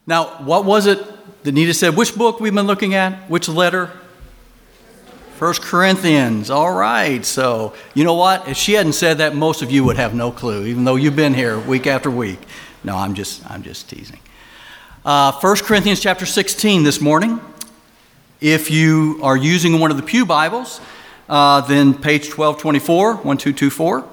Now, what was it that Nita said? Which book we've been looking at? Which letter? 1 Corinthians. All right. So, you know what? If she hadn't said that, most of you would have no clue, even though you've been here week after week. No, I'm just teasing. 1 Corinthians chapter 16 this morning. If you are using one of the Pew Bibles, then page 1224, 1224.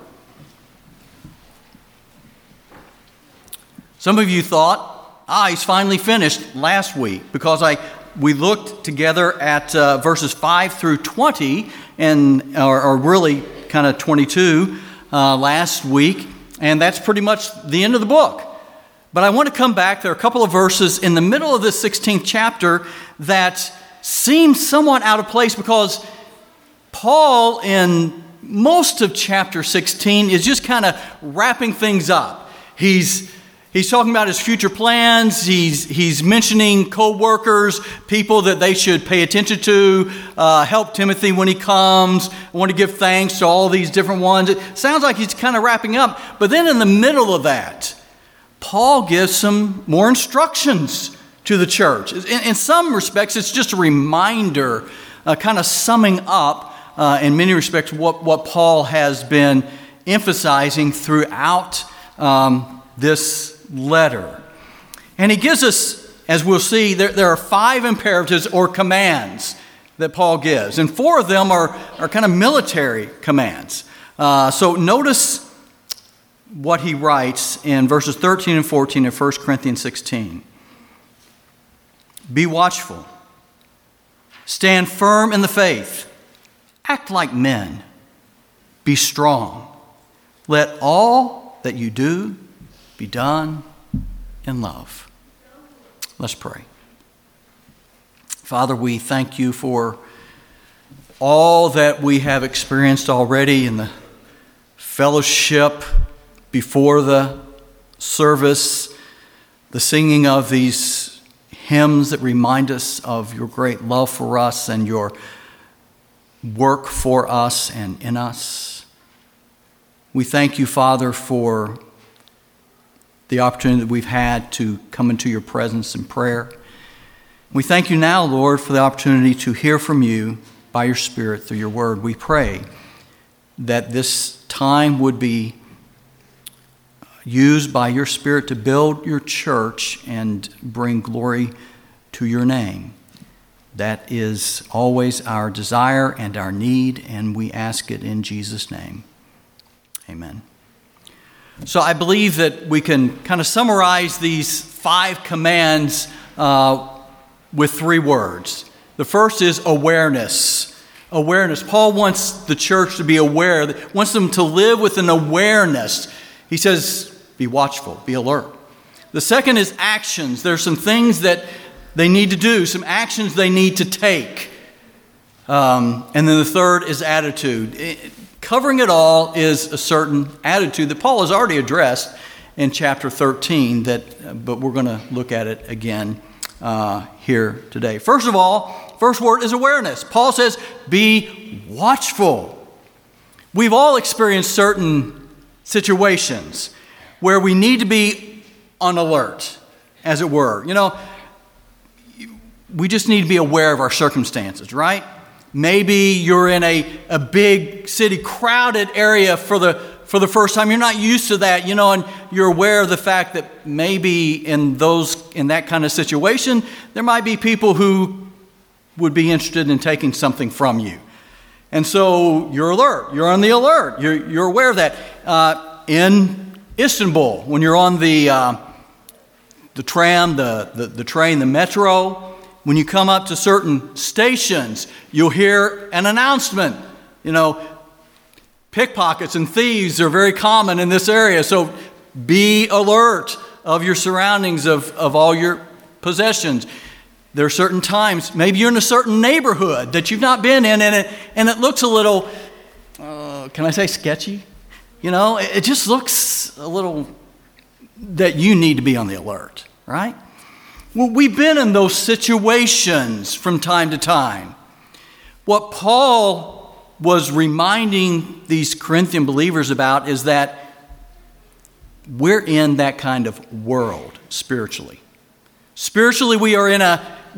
Some of you thought, he's finally finished last week, because we looked together at verses 5 through 20, or really kind of 22 last week, and that's pretty much the end of the book. But I want to come back. There are a couple of verses in the middle of this 16th chapter that seem somewhat out of place, because Paul, in most of chapter 16, is just kind of wrapping things up. He's talking about his future plans. He's mentioning co-workers, people that they should pay attention to, help Timothy when he comes, want to give thanks to all these different ones. It sounds like he's kind of wrapping up. But then in the middle of that, Paul gives some more instructions to the church. In some respects, it's just a reminder, kind of summing up, in many respects, what Paul has been emphasizing throughout this letter. And he gives us, as we'll see, there are 5 imperatives or commands that Paul gives. And 4 of them are kind of military commands. So notice what he writes in verses 13 and 14 of 1 Corinthians 16. Be watchful. Stand firm in the faith. Act like men. Be strong. Let all that you do be done in love. Let's pray. Father, we thank you for all that we have experienced already in the fellowship before the service, the singing of these hymns that remind us of your great love for us and your work for us and in us. We thank you, Father, for the opportunity that we've had to come into your presence in prayer. We thank you now, Lord, for the opportunity to hear from you by your Spirit through your word. We pray that this time would be used by your Spirit to build your church and bring glory to your name. That is always our desire and our need, and we ask it in Jesus' name. Amen. So I believe that we can kind of summarize these 5 commands with 3 words. The first is awareness. Awareness. Paul wants the church to be aware, wants them to live with an awareness. He says, be watchful, be alert. The second is actions. There's some things that they need to do, some actions they need to take. And then the third is attitude. Covering it all is a certain attitude that Paul has already addressed in chapter 13, but we're going to look at it again here today. First of all, first word is awareness. Paul says, be watchful. We've all experienced certain situations where we need to be on alert, as it were. You know, we just need to be aware of our circumstances, right? Maybe you're in a big city, crowded area for the first time. You're not used to that, and you're aware of the fact that maybe in that kind of situation, there might be people who would be interested in taking something from you. And so you're alert. You're on the alert. You're aware of that. In Istanbul, when you're on the tram, the train, the metro, when you come up to certain stations, you'll hear an announcement. Pickpockets and thieves are very common in this area. So be alert of your surroundings, of all your possessions. There are certain times, maybe you're in a certain neighborhood that you've not been in, and it looks a little, can I say sketchy? It just looks a little that you need to be on the alert, right? Well, we've been in those situations from time to time. What Paul was reminding these Corinthian believers about is that we're in that kind of world spiritually. Spiritually, we are in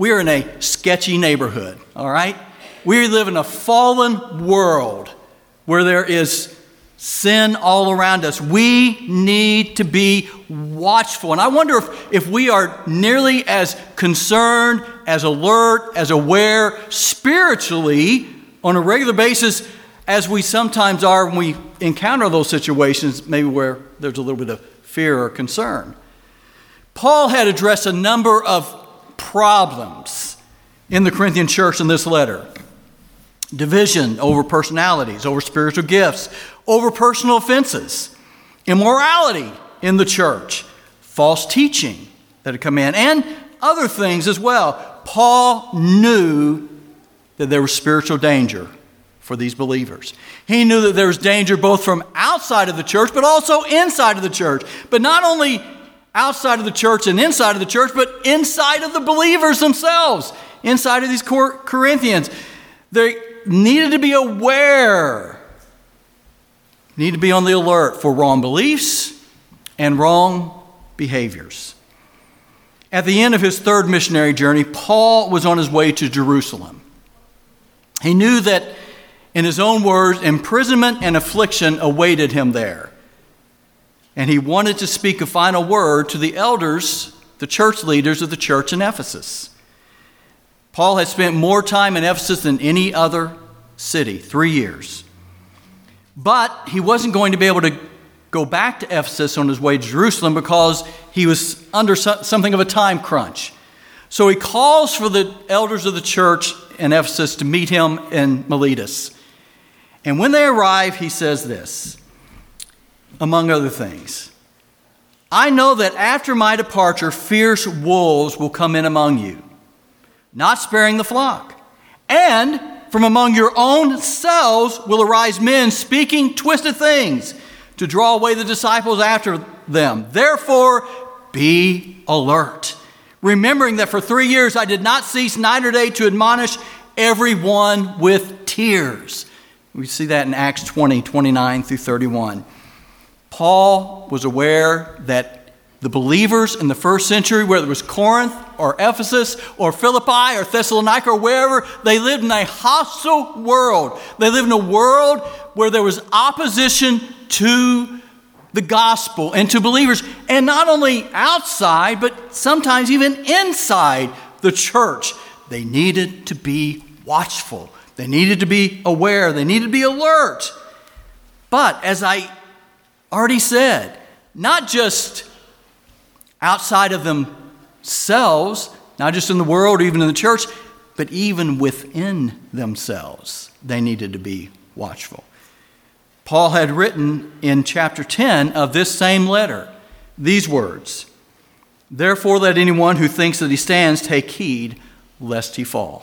a sketchy neighborhood, all right? We live in a fallen world where there is sin all around us. We need to be watchful. And I wonder if we are nearly as concerned, as alert, as aware spiritually on a regular basis as we sometimes are when we encounter those situations, maybe where there's a little bit of fear or concern. Paul had addressed a number of problems in the Corinthian church in this letter. Division over personalities, over spiritual gifts, over personal offenses, immorality in the church, false teaching that had come in, and other things as well. Paul knew that there was spiritual danger for these believers. He knew that there was danger both from outside of the church, but also inside of the church. But not only outside of the church and inside of the church, but inside of the believers themselves, inside of these Corinthians. They needed to be aware, need to be on the alert for wrong beliefs and wrong behaviors. At the end of his third missionary journey, Paul was on his way to Jerusalem. He knew that, in his own words, imprisonment and affliction awaited him there. And he wanted to speak a final word to the elders, the church leaders of the church in Ephesus. Paul had spent more time in Ephesus than any other city, 3 years. But he wasn't going to be able to go back to Ephesus on his way to Jerusalem because he was under something of a time crunch. So he calls for the elders of the church in Ephesus to meet him in Miletus. And when they arrive, he says this, among other things: I know that after my departure, fierce wolves will come in among you, not sparing the flock. And from among your own selves will arise men speaking twisted things to draw away the disciples after them. Therefore, be alert, remembering that for 3 years I did not cease night or day to admonish everyone with tears. We see that in Acts 20, 29 through 31. Paul was aware that the believers in the first century, whether it was Corinth or Ephesus or Philippi or Thessalonica or wherever, they lived in a hostile world. They lived in a world where there was opposition to the gospel and to believers. And not only outside, but sometimes even inside the church. They needed to be watchful. They needed to be aware. They needed to be alert. But as I already said, not just outside of themselves, not just in the world or even in the church, but even within themselves, they needed to be watchful. Paul had written in chapter 10 of this same letter these words: Therefore let anyone who thinks that he stands take heed lest he fall.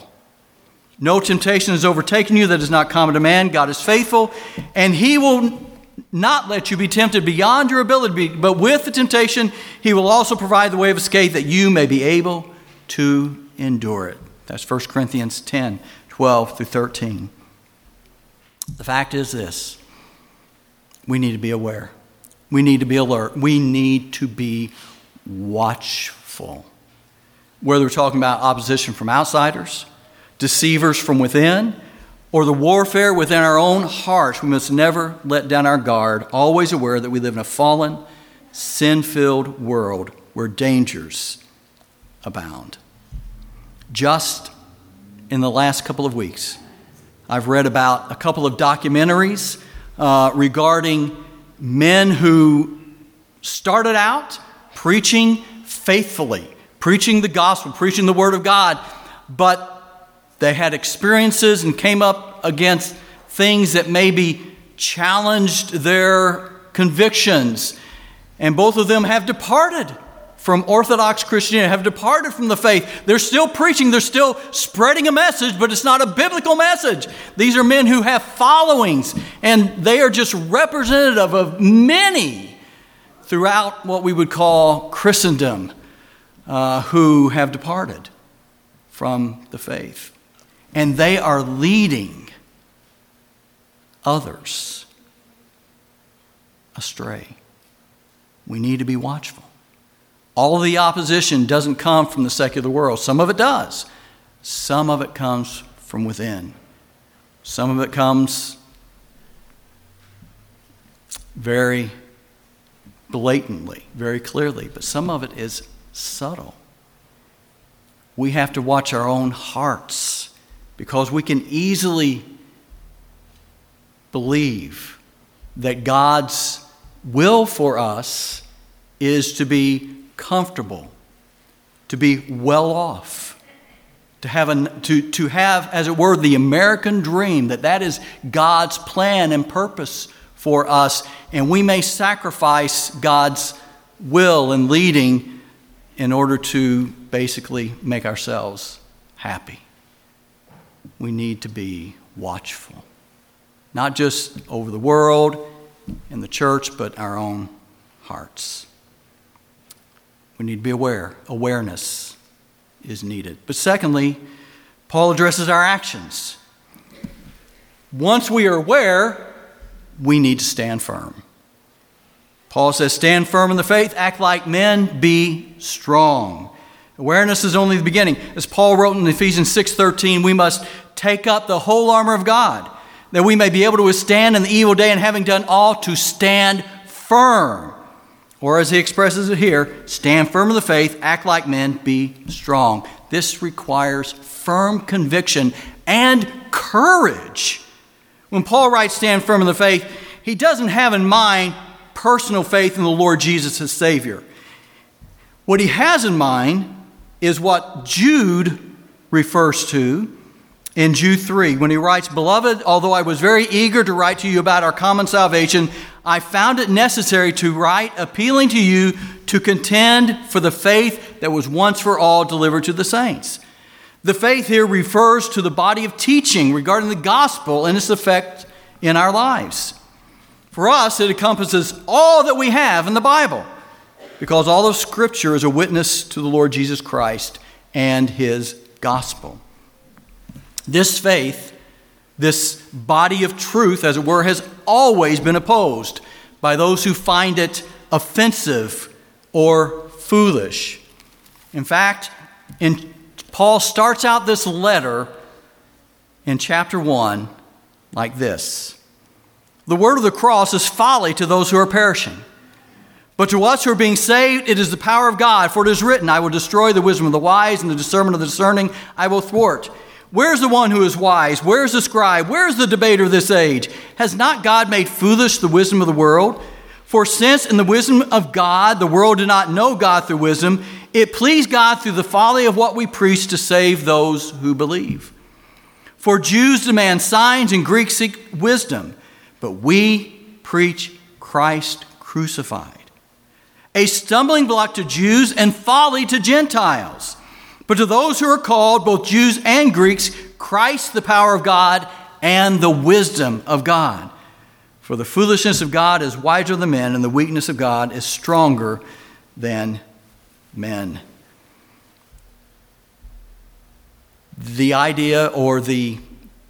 No temptation has overtaken you that is not common to man. God is faithful, and he will not let you be tempted beyond your ability, but with the temptation, he will also provide the way of escape that you may be able to endure it. That's 1 Corinthians 10, 12 through 13. The fact is this: we need to be aware. We need to be alert. We need to be watchful. Whether we're talking about opposition from outsiders, deceivers from within, or the warfare within our own hearts, we must never let down our guard, always aware that we live in a fallen, sin-filled world where dangers abound. Just in the last couple of weeks, I've read about a couple of documentaries regarding men who started out preaching faithfully, preaching the gospel, preaching the word of God, but they had experiences and came up against things that maybe challenged their convictions. And both of them have departed from Orthodox Christianity, have departed from the faith. They're still preaching, they're still spreading a message, but it's not a biblical message. These are men who have followings, and they are just representative of many throughout what we would call Christendom who have departed from the faith. And they are leading others astray. We need to be watchful. All of the opposition doesn't come from the secular world. Some of it does. Some of it comes from within. Some of it comes very blatantly, very clearly, but some of it is subtle. We have to watch our own hearts because we can easily believe that God's will for us is to be comfortable, to be well off, to have, as it were, the American dream, that is God's plan and purpose for us, and we may sacrifice God's will and leading in order to basically make ourselves happy. We need to be watchful, not just over the world and the church, but our own hearts. We need to be aware. Awareness is needed. But secondly, Paul addresses our actions. Once we are aware, we need to stand firm. Paul says, stand firm in the faith, act like men, be strong. Awareness is only the beginning. As Paul wrote in Ephesians 6:13, we must take up the whole armor of God, that we may be able to withstand in the evil day, and having done all, to stand firm. Or as he expresses it here, stand firm in the faith, act like men, be strong. This requires firm conviction and courage. When Paul writes stand firm in the faith, he doesn't have in mind personal faith in the Lord Jesus as Savior. What he has in mind is what Jude refers to in Jude 3, when he writes, Beloved, although I was very eager to write to you about our common salvation, I found it necessary to write appealing to you to contend for the faith that was once for all delivered to the saints. The faith here refers to the body of teaching regarding the gospel and its effect in our lives. For us, it encompasses all that we have in the Bible, because all of Scripture is a witness to the Lord Jesus Christ and his gospel. This faith, this body of truth, as it were, has always been opposed by those who find it offensive or foolish. In fact, Paul starts out this letter in chapter 1 like this. The word of the cross is folly to those who are perishing. But to us who are being saved, it is the power of God. For it is written, I will destroy the wisdom of the wise, and the discernment of the discerning I will thwart. Where is the one who is wise? Where is the scribe? Where is the debater of this age? Has not God made foolish the wisdom of the world? For since in the wisdom of God the world did not know God through wisdom, it pleased God through the folly of what we preach to save those who believe. For Jews demand signs and Greeks seek wisdom, but we preach Christ crucified, a stumbling block to Jews and folly to Gentiles. But to those who are called, both Jews and Greeks, Christ the power of God and the wisdom of God. For the foolishness of God is wiser than men, and the weakness of God is stronger than men. The idea or the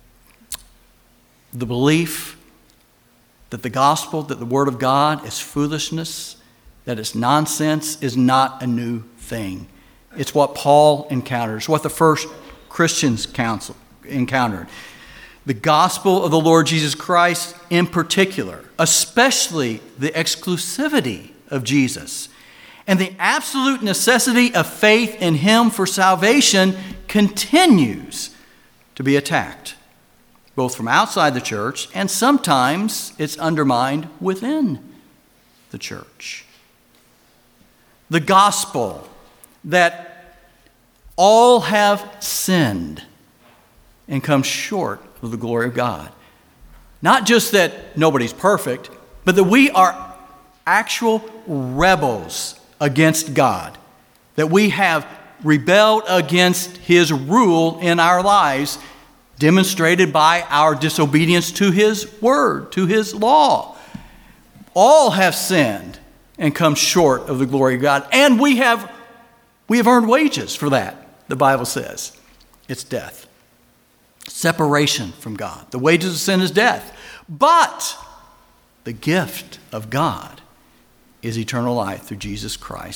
belief that the gospel, that the word of God is foolishness, that it's nonsense, is not a new thing. It's what Paul encounters, what the first Christians encountered. The gospel of the Lord Jesus Christ in particular, especially the exclusivity of Jesus, and the absolute necessity of faith in him for salvation continues to be attacked, both from outside the church, and sometimes it's undermined within the church. The gospel that all have sinned and come short of the glory of God. Not just that nobody's perfect, but that we are actual rebels against God, that we have rebelled against his rule in our lives, demonstrated by our disobedience to his word, to his law. All have sinned and come short of the glory of God, and we have earned wages for that, the Bible says. It's death. Separation from God. The wages of sin is death. But the gift of God is eternal life through Jesus Christ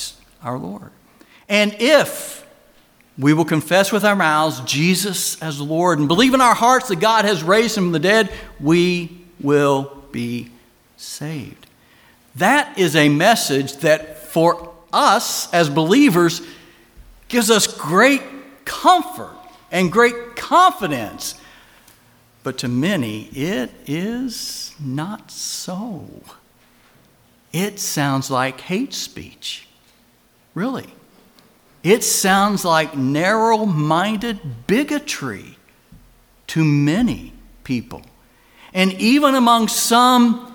our Lord. And if we will confess with our mouths Jesus as Lord and believe in our hearts that God has raised him from the dead, we will be saved. That is a message that for us as believers gives us great comfort and great confidence. But to many, it is not so. It sounds like hate speech. Really. It sounds like narrow-minded bigotry to many people. And even among some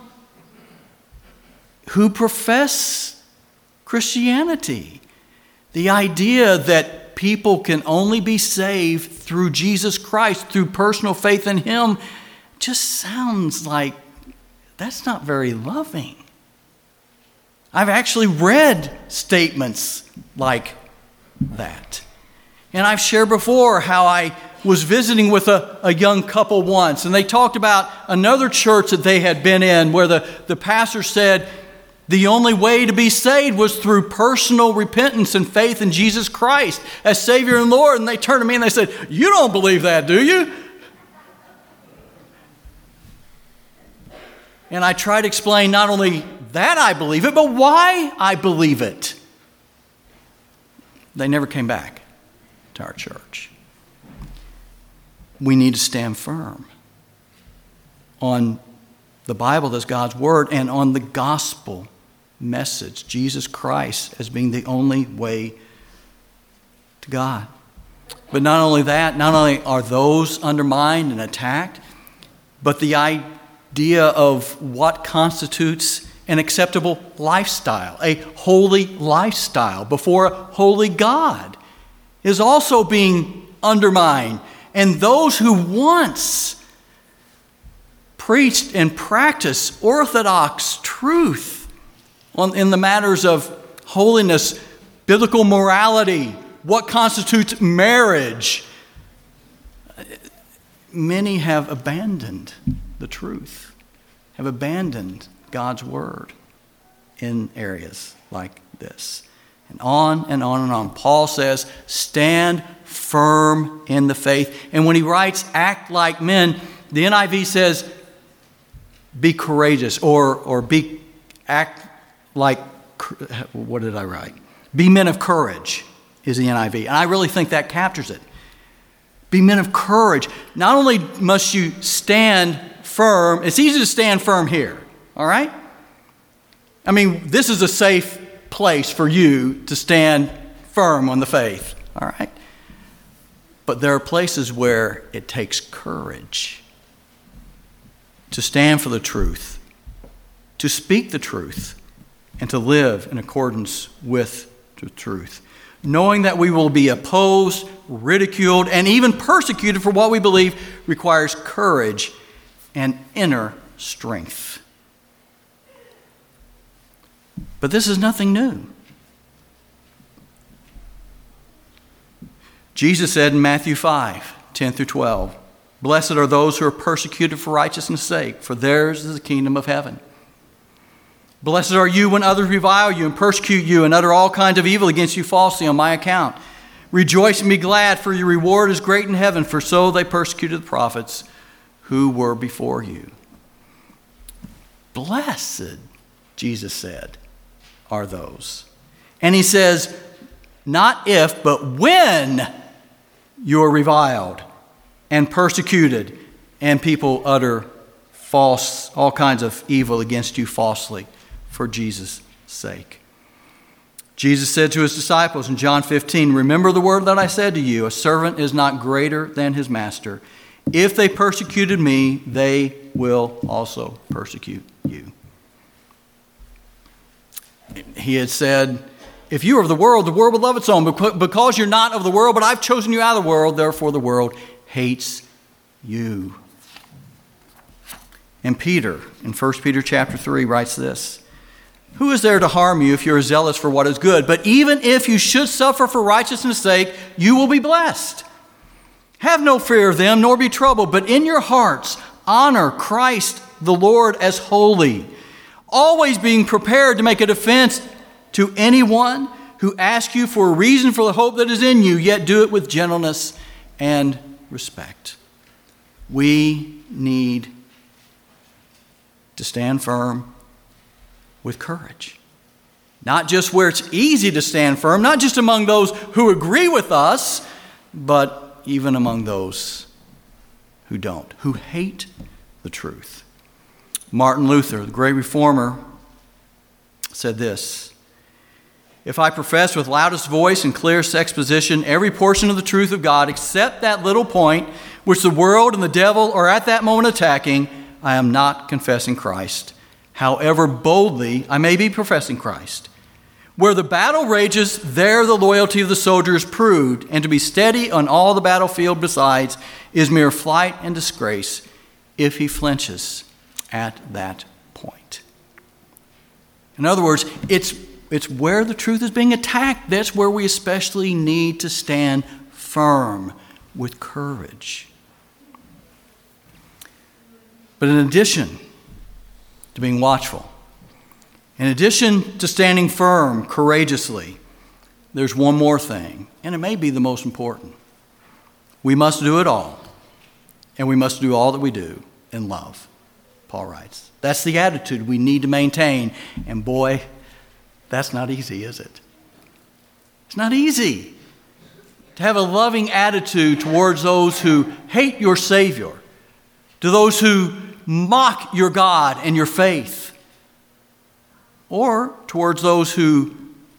who profess Christianity, the idea that people can only be saved through Jesus Christ, through personal faith in him, just sounds like that's not very loving. I've actually read statements like that. And I've shared before how I was visiting with a young couple once, and they talked about another church that they had been in where the pastor said the only way to be saved was through personal repentance and faith in Jesus Christ as Savior and Lord. And they turned to me and they said, "You don't believe that, do you?" And I tried to explain not only that I believe it, but why I believe it. They never came back to our church. We need to stand firm on the Bible as God's Word and on the gospel message, Jesus Christ as being the only way to God. But not only that, not only are those undermined and attacked, but the idea of what constitutes an acceptable lifestyle, a holy lifestyle before a holy God, is also being undermined. And those who once preached and practiced orthodox truth in the matters of holiness, biblical morality, what constitutes marriage, many have abandoned the truth, have abandoned God's word in areas like this. And on and on and on. Paul says, stand firm in the faith. And when he writes, act like men, the NIV says, be courageous, or act like, what did I write? Be men of courage is the NIV. And I really think that captures it. Be men of courage. Not only must you stand firm, it's easy to stand firm here, all right? I mean, this is a safe place for you to stand firm on the faith, all right? But there are places where it takes courage to stand for the truth, to speak the truth, and to live in accordance with the truth. Knowing that we will be opposed, ridiculed, and even persecuted for what we believe requires courage and inner strength. But this is nothing new. Jesus said in Matthew 5:10-12, "Blessed are those who are persecuted for righteousness' sake, for theirs is the kingdom of heaven. Blessed are you when others revile you and persecute you and utter all kinds of evil against you falsely on my account. Rejoice and be glad, for your reward is great in heaven, for so they persecuted the prophets who were before you." Blessed, Jesus said, are those. And he says, not if, but when you are reviled and persecuted and people utter all kinds of evil against you falsely for Jesus' sake. Jesus said to his disciples in John 15, "Remember the word that I said to you, a servant is not greater than his master. If they persecuted me, they will also persecute you." He had said, if you are of the world would love its own. Because you're not of the world, but I've chosen you out of the world, therefore the world hates you. And Peter, in 1 Peter chapter 3, writes this, "Who is there to harm you if you are zealous for what is good? But even if you should suffer for righteousness' sake, you will be blessed. Have no fear of them, nor be troubled, but in your hearts honor Christ the Lord as holy, always being prepared to make a defense to anyone who ask you for a reason for the hope that is in you, yet do it with gentleness and respect. We need to stand firm with courage. Not just where it's easy to stand firm, not just among those who agree with us, but even among those who don't, who hate the truth. Martin Luther, the great reformer, said this: "If I profess with loudest voice and clearest exposition every portion of the truth of God except that little point which the world and the devil are at that moment attacking, I am not confessing Christ, however boldly I may be professing Christ. Where the battle rages, there the loyalty of the soldier is proved, and to be steady on all the battlefield besides is mere flight and disgrace if he flinches at that point." In other words, it's where the truth is being attacked. That's where we especially need to stand firm with courage. But in addition to being watchful, in addition to standing firm courageously, there's one more thing, and it may be the most important. We must do it all, and we must do all that we do in love, Paul writes. That's the attitude we need to maintain, and boy, that's not easy, is it? It's not easy to have a loving attitude towards those who hate your Savior, to those who mock your God and your faith, or towards those who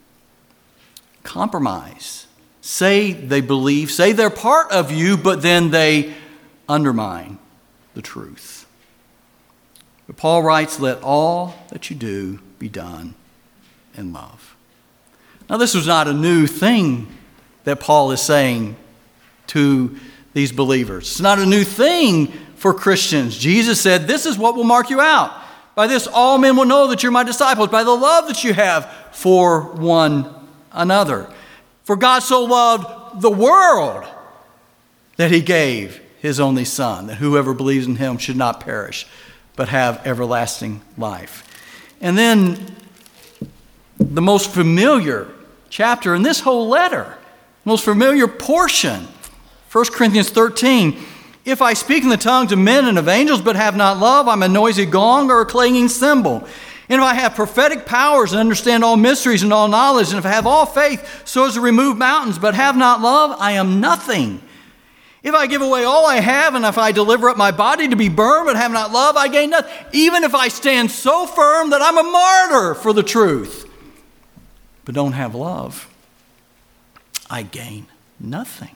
compromise, say they believe, say they're part of you, but then they undermine the truth. But Paul writes, "Let all that you do be done in love." Now, this was not a new thing that Paul is saying to these believers. It's not a new thing for Christians. Jesus said, "This is what will mark you out. By this, all men will know that you're my disciples, by the love that you have for one another. For God so loved the world that he gave his only Son, that whoever believes in him should not perish, but have everlasting life." And then the most familiar chapter in this whole letter, most familiar portion, 1 Corinthians 13. "If I speak in the tongues of men and of angels, but have not love, I'm a noisy gong or a clanging cymbal. And if I have prophetic powers and understand all mysteries and all knowledge, and if I have all faith so as to remove mountains, but have not love, I am nothing. If I give away all I have, and if I deliver up my body to be burned, but have not love, I gain nothing. Even if I stand so firm that I'm a martyr for the truth, but don't have love, I gain nothing."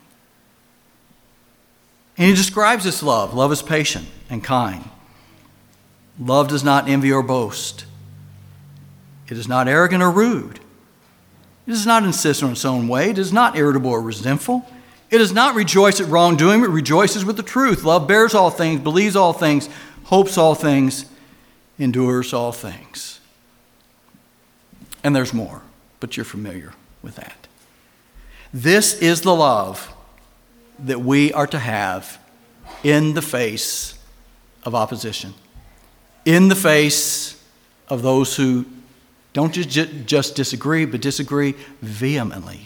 And he describes this love. Love is patient and kind. Love does not envy or boast. It is not arrogant or rude. It does not insist on its own way. It is not irritable or resentful. It does not rejoice at wrongdoing, but rejoices with the truth. Love bears all things, believes all things, hopes all things, endures all things. And there's more, but you're familiar with that. This is the love that we are to have in the face of opposition, in the face of those who don't just disagree, but disagree vehemently.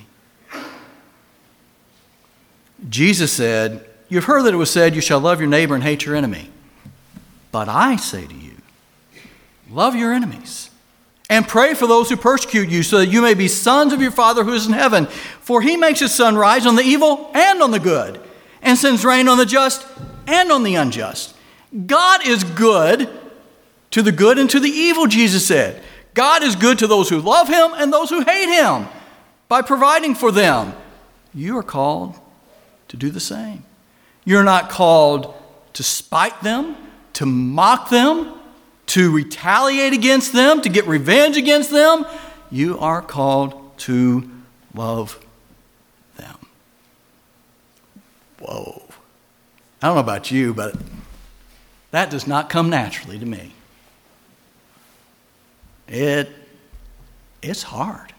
Jesus said, "You've heard that it was said, you shall love your neighbor and hate your enemy. But I say to you, love your enemies and pray for those who persecute you, so that you may be sons of your Father who is in heaven. For he makes his sun rise on the evil and on the good, and sends rain on the just and on the unjust." God is good to the good and to the evil, Jesus said. God is good to those who love him and those who hate him by providing for them. You are called to do the same. You're not called to spite them, to mock them, to retaliate against them, to get revenge against them. You are called to love them. Whoa. I don't know about you, but that does not come naturally to me. It's hard.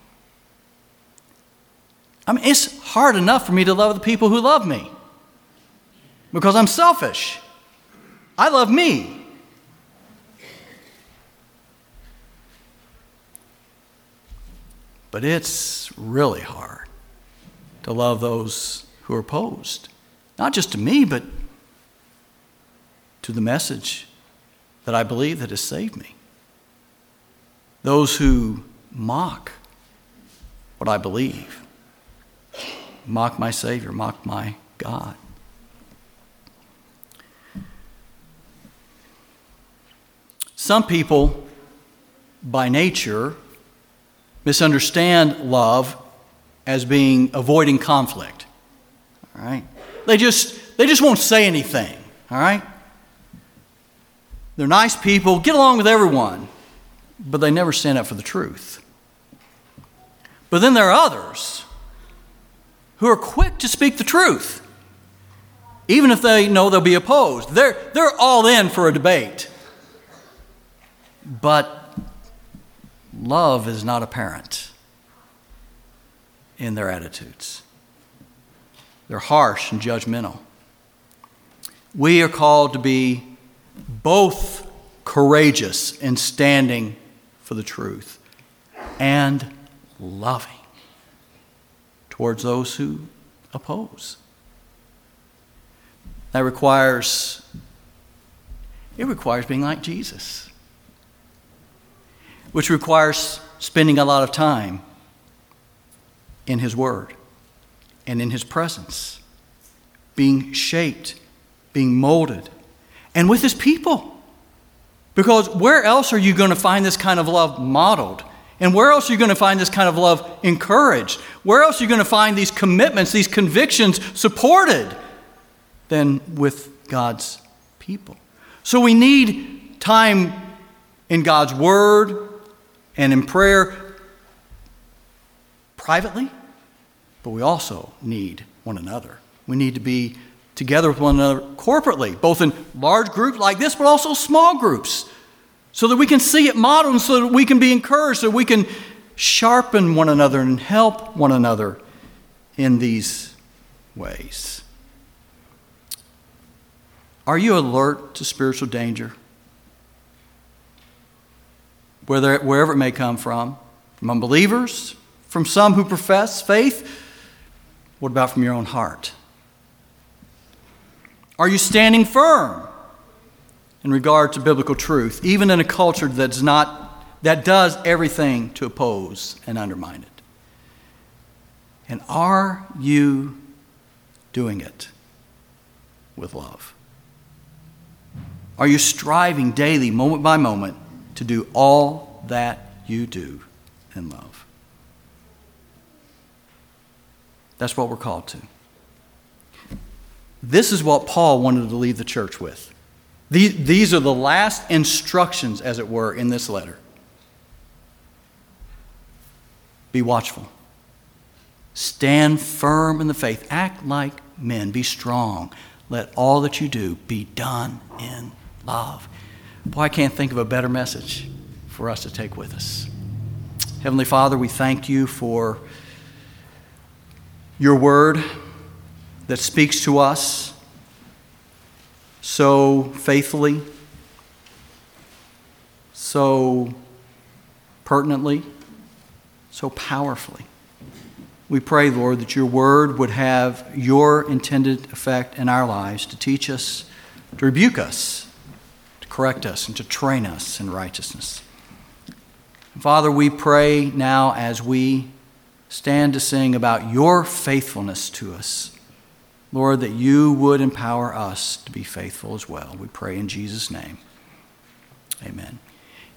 I mean, it's hard enough for me to love the people who love me because I'm selfish. I love me. But it's really hard to love those who are opposed. Not just to me, but to the message that I believe that has saved me. Those who mock what I believe, mock my Savior, mock my God. Some people, by nature, misunderstand love as being avoiding conflict. All right? They just won't say anything. All right? They're nice people, get along with everyone, but they never stand up for the truth. But then there are others who are quick to speak the truth, even if they know they'll be opposed. They're all in for a debate. But love is not apparent in their attitudes. They're harsh and judgmental. We are called to be both courageous in standing for the truth and loving towards those who oppose. That requires being like Jesus, which requires spending a lot of time in His Word and in His presence, being shaped, being molded, and with His people. Because where else are you going to find this kind of love modeled? And where else are you going to find this kind of love encouraged? Where else are you going to find these commitments, these convictions supported than with God's people? So we need time in God's Word and in prayer privately, but we also need one another. We need to be together with one another corporately, both in large groups like this, but also small groups, so that we can see it modeled and so that we can be encouraged, so we can sharpen one another and help one another in these ways. Are you alert to spiritual danger? Wherever it may come from unbelievers, from some who profess faith. What about from your own heart? Are you standing firm in regard to biblical truth, even in a culture that does everything to oppose and undermine it? And are you doing it with love? Are you striving daily, moment by moment, to do all that you do in love? That's what we're called to. This is what Paul wanted to leave the church with. These are the last instructions, as it were, in this letter. Be watchful. Stand firm in the faith. Act like men. Be strong. Let all that you do be done in love. Boy, I can't think of a better message for us to take with us. Heavenly Father, we thank you for your word that speaks to us so faithfully, so pertinently, so powerfully. We pray, Lord, that your word would have your intended effect in our lives to teach us, to rebuke us, to correct us, and to train us in righteousness. Father, we pray now as we stand to sing about your faithfulness to us, Lord, that you would empower us to be faithful as well. We pray in Jesus' name. Amen.